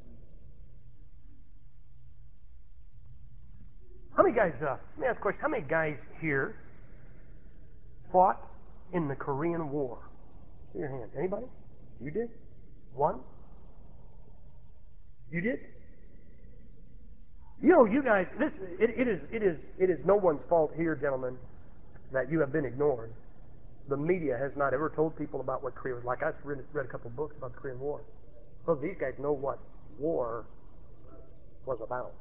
How many guys, uh, let me ask a question. How many guys here fought in the Korean War? See your hand. Anybody? You did? One? You did? You know, you guys, this it, it is it is it is no one's fault here, gentlemen, that you have been ignored. The media has not ever told people about what Korea was like. I've read, read a couple of books about the Korean War. So these guys know what war was about.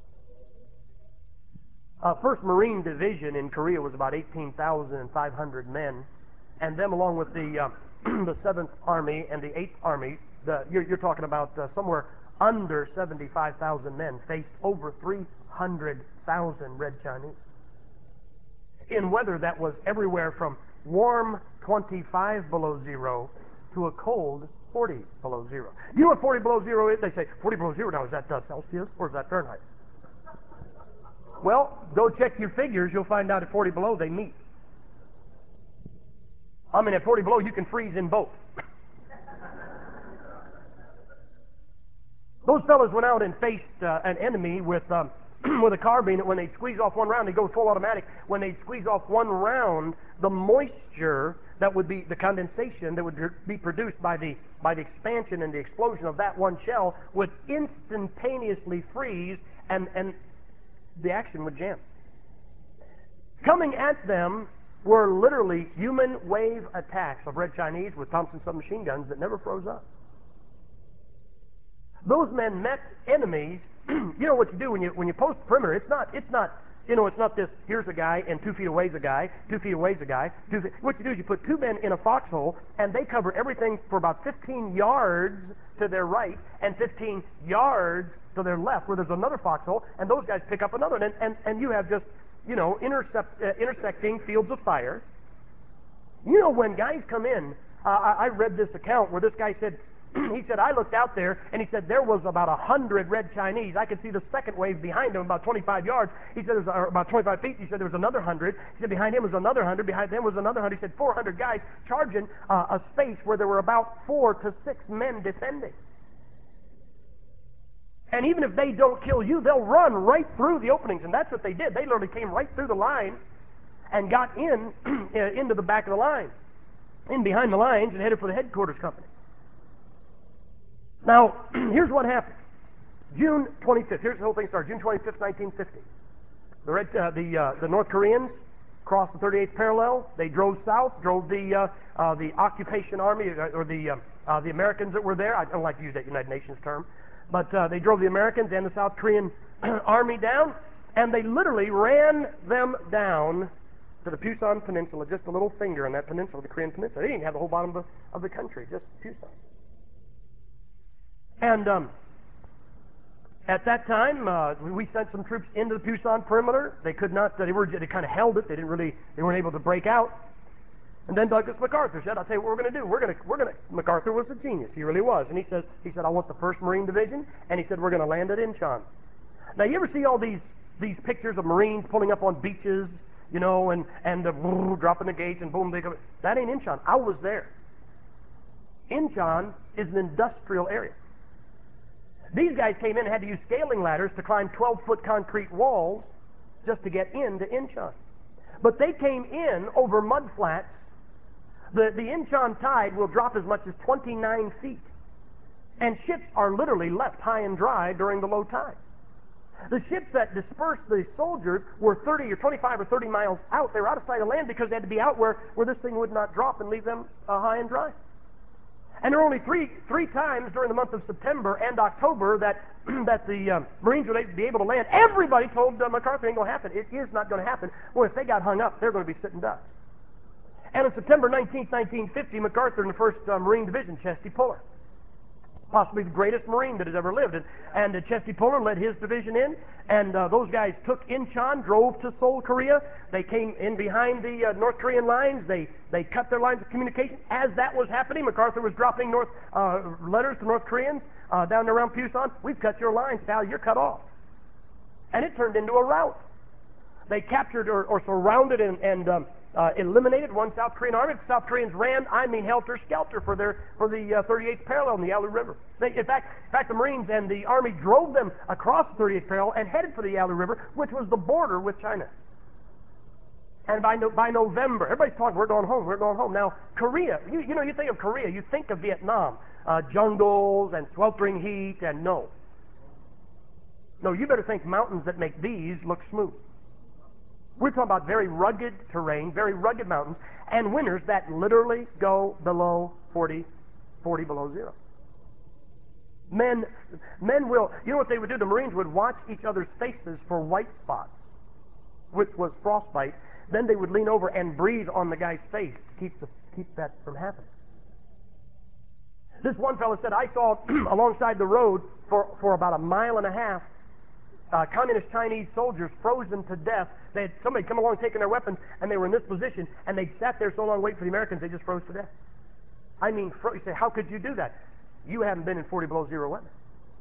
Uh, First Marine Division in Korea was about eighteen thousand five hundred men, and them along with the uh, the Seventh Army and the Eighth Army, the, you're, you're talking about uh, somewhere under seventy-five thousand men faced over three hundred thousand Red Chinese in weather that was everywhere from warm twenty-five below zero to a cold forty below zero. You know what forty below zero is? They say forty below zero. Now, is that uh, Celsius or is that Fahrenheit? Well, go check your figures. You'll find out at forty below they meet. I mean, at forty below you can freeze in both. Those fellows went out and faced uh, an enemy with um, with a carbine. When they squeeze off one round, they go full automatic. When they squeeze off one round, the moisture that would be the condensation that would be produced by the by the expansion and the explosion of that one shell would instantaneously freeze, and and the action would jam. Coming at them were literally human wave attacks of Red Chinese with Thompson submachine guns that never froze up. Those men met enemies. You know what you do when you when you post perimeter. It's not it's not You know, it's not this, here's a guy, and two feet away's a guy, two feet away's a guy. Two feet. What you do is you put two men in a foxhole, and they cover everything for about fifteen yards to their right, and fifteen yards to their left, where there's another foxhole, and those guys pick up another one, and, and, and you have just, you know, intercept, uh, intersecting fields of fire. You know, when guys come in, uh, I, I read this account where this guy said, he said, I looked out there, and he said, there was about a hundred red Chinese. I could see the second wave behind him, about twenty-five yards. He said, there was uh, about twenty-five feet. He said, there was another hundred. He said, behind him was another hundred. Behind them was another hundred. He said, four hundred guys charging uh, a space where there were about four to six men defending. And even if they don't kill you, they'll run right through the openings. And that's what they did. They literally came right through the line and got in into the back of the line, in behind the lines, and headed for the headquarters company. Now, here's what happened. June twenty-fifth. Here's the whole thing started. June twenty-fifth, nineteen fifty. The Red, uh, the uh, the North Koreans crossed the thirty-eighth parallel. They drove south, drove the uh, uh, the occupation army uh, or the uh, uh, the Americans that were there. I don't like to use that United Nations term, but uh, they drove the Americans and the South Korean army down, and they literally ran them down to the Pusan Peninsula, just a little finger on that peninsula, the Korean Peninsula. They didn't have the whole bottom of the, of the country, just Pusan. And um, at that time, uh, we sent some troops into the Pusan perimeter. They could not. They were. They kind of held it. They didn't really. They weren't able to break out. And then Douglas MacArthur said, "I'll tell you what we're going to do. We're going to. We're going to." MacArthur was a genius. He really was. And he says, he said, "I want the First Marine Division." And he said, "We're going to land at Incheon." Now, you ever see all these these pictures of Marines pulling up on beaches, you know, and and uh, dropping the gates and boom, they go. That ain't Incheon. I was there. Incheon is an industrial area. These guys came in and had to use scaling ladders to climb twelve-foot concrete walls just to get into Incheon. But they came in over mud flats. The, the Incheon tide will drop as much as twenty-nine feet. And ships are literally left high and dry during the low tide. The ships that dispersed the soldiers were thirty or twenty-five or thirty miles out. They were out of sight of land because they had to be out where, where this thing would not drop and leave them uh, high and dry. And there were only three three times during the month of September and October that that the uh, Marines would be able to land. Everybody told uh, MacArthur, it ain't going to happen. It is not going to happen. Well, if they got hung up, they're going to be sitting ducks. And on September nineteenth, nineteen fifty, MacArthur in the first uh, Marine Division, Chesty Puller, possibly the greatest Marine that has ever lived. And, and uh, Chesty Puller led his division in, and uh, those guys took Incheon, drove to Seoul, Korea. They came in behind the uh, North Korean lines. They they cut their lines of communication. As that was happening, MacArthur was dropping North uh, letters to North Koreans uh, down there around Pusan. We've cut your lines, pal. You're cut off. And it turned into a rout. They captured or, or surrounded and, and um, uh, eliminated one South Korean army. The South Koreans ran, I mean, helter-skelter for their for the uh, thirty-eighth parallel in the Yalu River. They, in fact, in fact, the Marines and the Army drove them across the thirty-eighth parallel and headed for the Yalu River, which was the border with China. And by no, by November, everybody's talking, we're going home, we're going home. Now, Korea, you, you know, you think of Korea, you think of Vietnam, uh, jungles and sweltering heat, and no. No, you better think mountains that make these look smooth. We're talking about very rugged terrain, very rugged mountains, and winters that literally go below forty, forty below zero. Men, men will, you know what they would do? The Marines would watch each other's faces for white spots, which was frostbite. Then they would lean over and breathe on the guy's face to keep, the, keep that from happening. This one fellow said, I saw alongside the road for, for about a mile and a half Uh, communist Chinese soldiers frozen to death. They had somebody come along taking their weapons, and they were in this position, and they sat there so long waiting for the Americans, they just froze to death. I mean, fro- you say, how could you do that? You haven't been in forty below zero weather.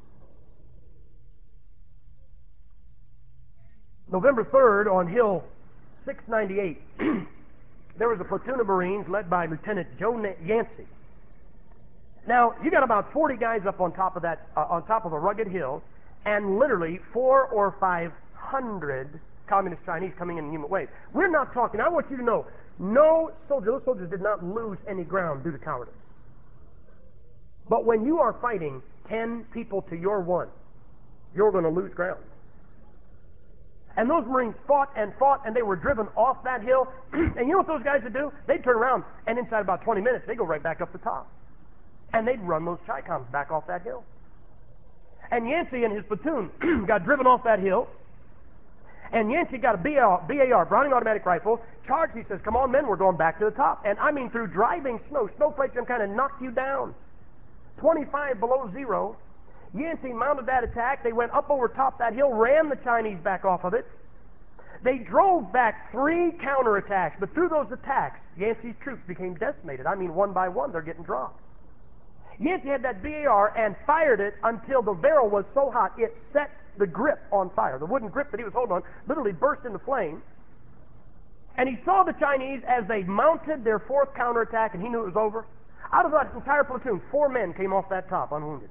November third, on Hill six ninety-eight, there was a platoon of Marines led by Lieutenant Joe Yancey. Now, you got about forty guys up on top of that, uh, on top of a rugged hill, and literally four or five hundred communist Chinese coming in in human waves. We're not talking, I want you to know, no soldier, those soldiers did not lose any ground due to cowardice. But when you are fighting ten people to your one, you're going to lose ground. And those Marines fought and fought, and they were driven off that hill. And you know what those guys would do? They'd turn around, and inside about twenty minutes, they'd go right back up the top. And they'd run those Chi-Coms back off that hill. And Yancey and his platoon got driven off that hill, And Yancey got a B A R, B A R, Browning automatic rifle, charged. He says, come on, men, we're going back to the top. And I mean, through driving snow, snowflakes can kind of knock you down. twenty-five below zero. Yancey mounted that attack. They went up over top that hill, ran the Chinese back off of it. They drove back three counterattacks, but through those attacks, Yancey's troops became decimated. I mean, one by one, they're getting dropped. Yancey had that B A R and fired it until the barrel was so hot it set the grip on fire. The wooden grip that he was holding on literally burst into flame. And he saw the Chinese as they mounted their fourth counterattack, and he knew it was over. Out of that entire platoon, four men came off that top unwounded.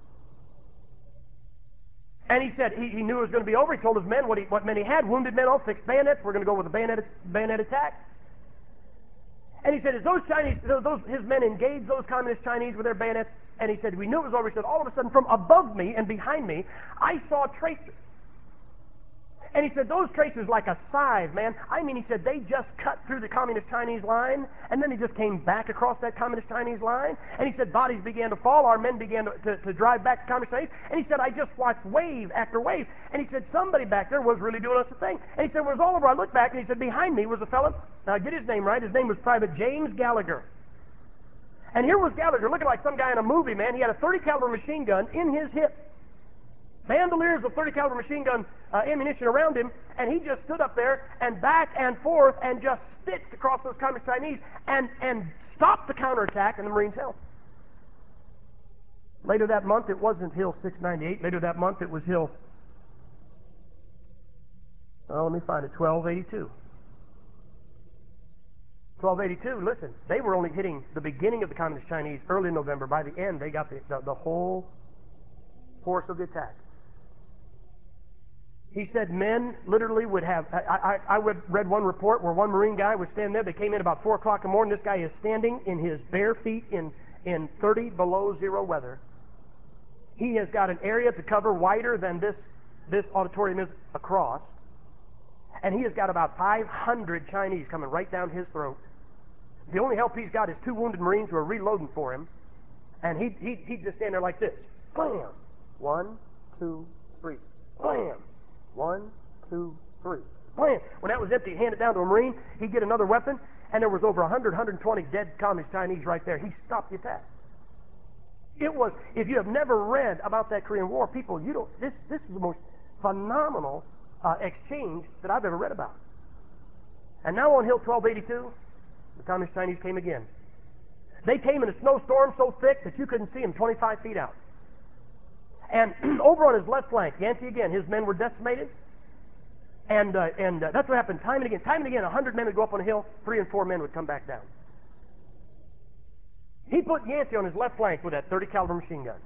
And he said he, he knew it was going to be over. He told his men what, he, what men he had. Wounded men, all six bayonets. We're going to go with a bayonet, bayonet attack. And he said, as those Chinese, those, his men engaged those communist Chinese with their bayonets, and he said, we knew it was over. He said, all of a sudden, from above me and behind me, I saw tracers. And he said, those tracers like a scythe, man. I mean, he said, they just cut through the communist Chinese line, and then they just came back across that communist Chinese line. And he said, bodies began to fall. Our men began to, to, to drive back the communist Chinese. And he said, I just watched wave after wave. And he said, somebody back there was really doing us a thing. And he said, it was all over. I looked back, and he said, behind me was a fellow. Now, get his name right. His name was Private James Gallagher. And here was Gallagher, looking like some guy in a movie, man. He had a thirty caliber machine gun in his hip. Bandoliers of thirty caliber machine gun uh, ammunition around him, and he just stood up there and back and forth and just stitched across those communist Chinese and, and stopped the counterattack, and the Marines held. Later that month, it wasn't Hill six ninety-eight. Later that month, it was Hill, oh, let me find it, twelve eighty-two. twelve eighty-two, listen, they were only hitting the beginning of the communist Chinese early in November. By the end, they got the, the, the whole force of the attack. He said men literally would have, I, I, I read one report where one Marine guy was standing there. They came in about four o'clock in the morning. This guy is standing in his bare feet in, in thirty below zero weather. He has got an area to cover wider than this, this auditorium is across. And he has got about five hundred Chinese coming right down his throat. The only help he's got is two wounded Marines who are reloading for him. And he, he, he'd just stand there like this. Bam! One, two, three. Bam! One, two, three. Bam! When that was empty, he'd hand it down to a Marine. He'd get another weapon, and there was over one hundred, one hundred twenty dead communist Chinese right there. He stopped the attack. It was, if you have never read about that Korean War, people, you don't, this, this is the most phenomenal uh, exchange that I've ever read about. And now on Hill twelve eighty-two, the communist Chinese came again. They came in a snowstorm so thick that you couldn't see them twenty-five feet out. And over on his left flank, Yancey again, his men were decimated. And uh, and uh, that's what happened time and again. Time and again, a hundred men would go up on a hill, three and four men would come back down. He put Yancey on his left flank with that thirty caliber machine gun.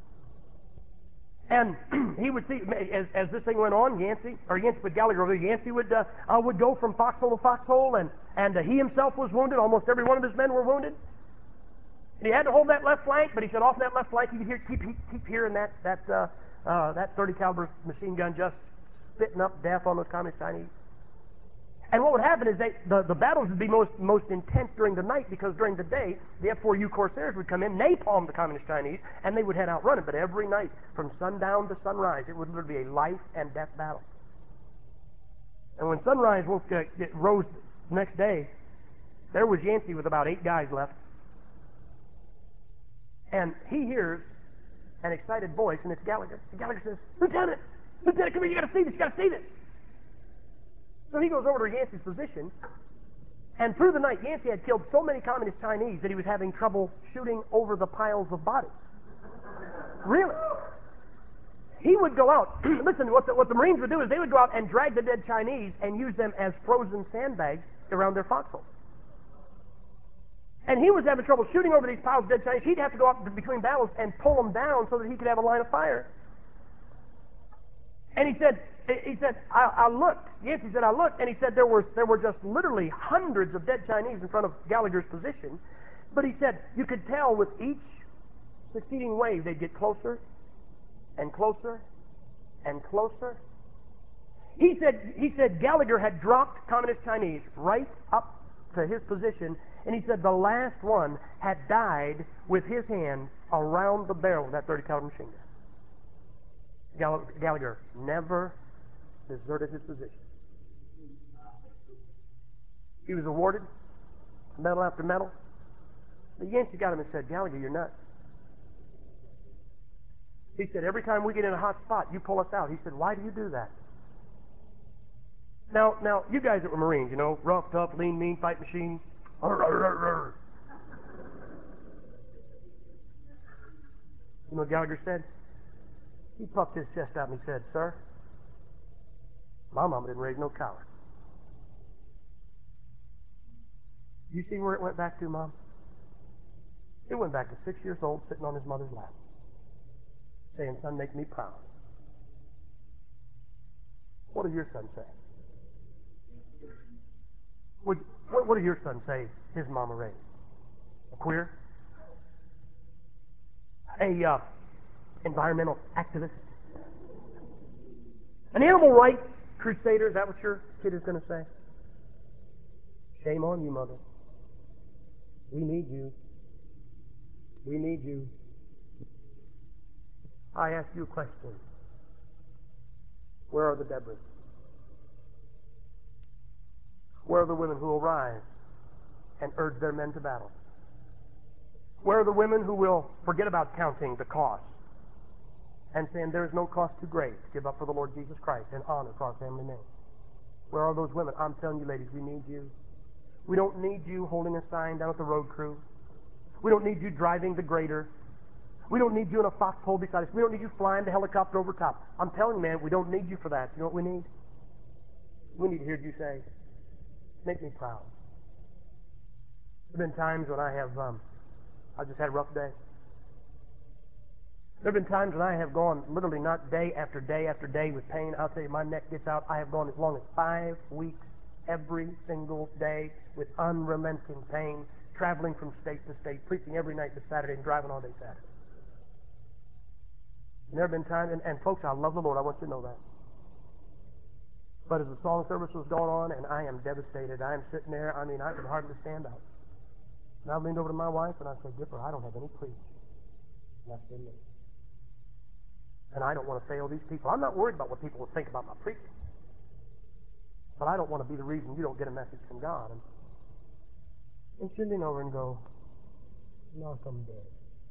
And he would see, as, as this thing went on, Yancey, or Yancey with Gallagher over there, Yancey would, uh, uh, would go from foxhole to foxhole, and, and uh, he himself was wounded. Almost every one of his men were wounded. And he had to hold that left flank, but he said off that left flank, he could hear, keep, keep hearing that, that, uh, uh, that thirty caliber machine gun just spitting up death on those communist Chinese. And what would happen is they, the, the battles would be most, most intense during the night, because during the day, the F four U Corsairs would come in, napalm the communist Chinese, and they would head out running. But every night, from sundown to sunrise, it would literally be a life and death battle. And when sunrise woke, uh, it rose the next day, there was Yancey with about eight guys left. And he hears an excited voice, and it's Gallagher. And Gallagher says, Lieutenant, Lieutenant, come here, you got to see this, you got to see this. So he goes over to Yancey's position, and through the night, Yancey had killed so many communist Chinese that he was having trouble shooting over the piles of bodies. Really? He would go out, listen, what the, what the Marines would do is they would go out and drag the dead Chinese and use them as frozen sandbags around their foxholes. And he was having trouble shooting over these piles of dead Chinese. He'd have to go up between battles and pull them down so that he could have a line of fire. And he said, he said, I, I looked. Yancey said, I looked, and he said there were there were just literally hundreds of dead Chinese in front of Gallagher's position. But he said you could tell with each succeeding wave they'd get closer and closer and closer. He said he said Gallagher had dropped communist Chinese right up to his position, and he said the last one had died with his hand around the barrel of that thirty caliber machine gun. Gallagher never deserted his position. He was awarded medal after medal. The Yancey got him and said, Gallagher, you're nuts. He said, every time we get in a hot spot, you pull us out. He said, why do you do that? Now, now, you guys that were Marines, you know, rough, tough, lean, mean, fight machines. Arr, arr, arr, arr. You know what Gallagher said? He puffed his chest out and he said, sir, my mama didn't raise no coward. You see where it went back to, Mom? It went back to six years old, sitting on his mother's lap, saying, son, make me proud. What does your son say? Would, what, what does your son say his mama raised? A queer? A uh, environmental activist? An animal rights crusader? Is that what your kid is going to say? Shame on you, mother. We need you. We need you. I ask you a question. Where are the Deborahs? Where are the women who will rise and urge their men to battle? Where are the women who will forget about counting the cost and saying there is no cost too great to give up for the Lord Jesus Christ and honor for our family name? Where are those women? I'm telling you, ladies, we need you. We don't need you holding a sign down at the road crew. We don't need you driving the grader. We don't need you in a foxhole beside us. We don't need you flying the helicopter over top. I'm telling you, man, we don't need you for that. You know what we need? We need to hear you say, make me proud. There have been times when I have, um, I just had a rough day. There have been times when I have gone literally not day after day after day with pain. I'll tell you, my neck gets out. I have gone as long as five weeks every single day with unrelenting pain, traveling from state to state, preaching every night to Saturday and driving all day Saturday. And there have been times, and, and folks, I love the Lord. I want you to know that. But as the song service was going on, and I am devastated, I am sitting there, I mean, I could hardly stand up. And I leaned over to my wife, and I said, Dipper, I don't have any preach left in me. And I don't want to fail these people. I'm not worried about what people will think about my preaching. But I don't want to be the reason you don't get a message from God. And, and she'd lean over and go, knock 'em dead.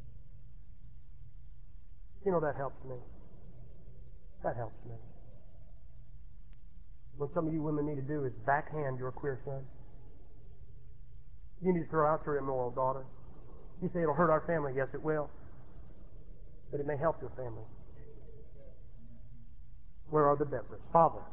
You know, that helps me. That helps me. What some of you women need to do is backhand your queer son. You need to throw out your immoral daughter. You say it'll hurt our family. Yes, it will. But it may help your family. Where are the Deborahs? Father,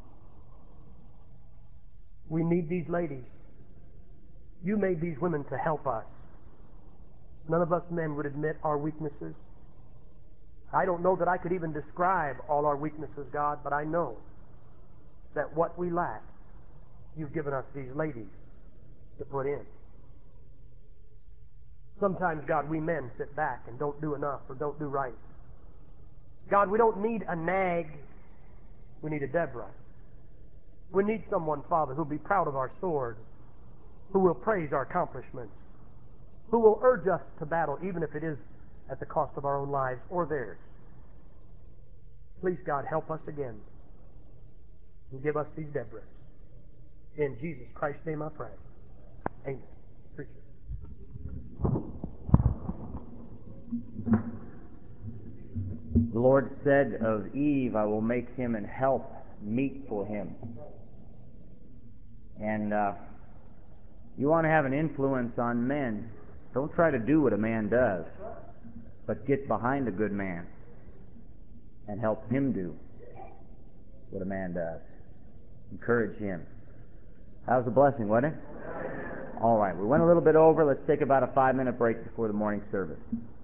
we need these ladies. You made these women to help us. None of us men would admit our weaknesses. I don't know that I could even describe all our weaknesses, God, but I know that what we lack, you've given us these ladies to put in. Sometimes, God, we men sit back and don't do enough or don't do right. God, we don't need a nag. We need a Deborah. We need someone, Father, who will be proud of our sword, who will praise our accomplishments, who will urge us to battle, even if it is at the cost of our own lives or theirs. Please, God, help us again and give us these Deborahs. In Jesus Christ's name I pray. Amen. Preacher. The Lord said of Eve, I will make him an help meet for him. And uh, you want to have an influence on men, don't try to do what a man does, but get behind a good man and help him do what a man does. Encourage him. That was a blessing, wasn't it? All right, we went a little bit over. Let's take about a five-minute break before the morning service.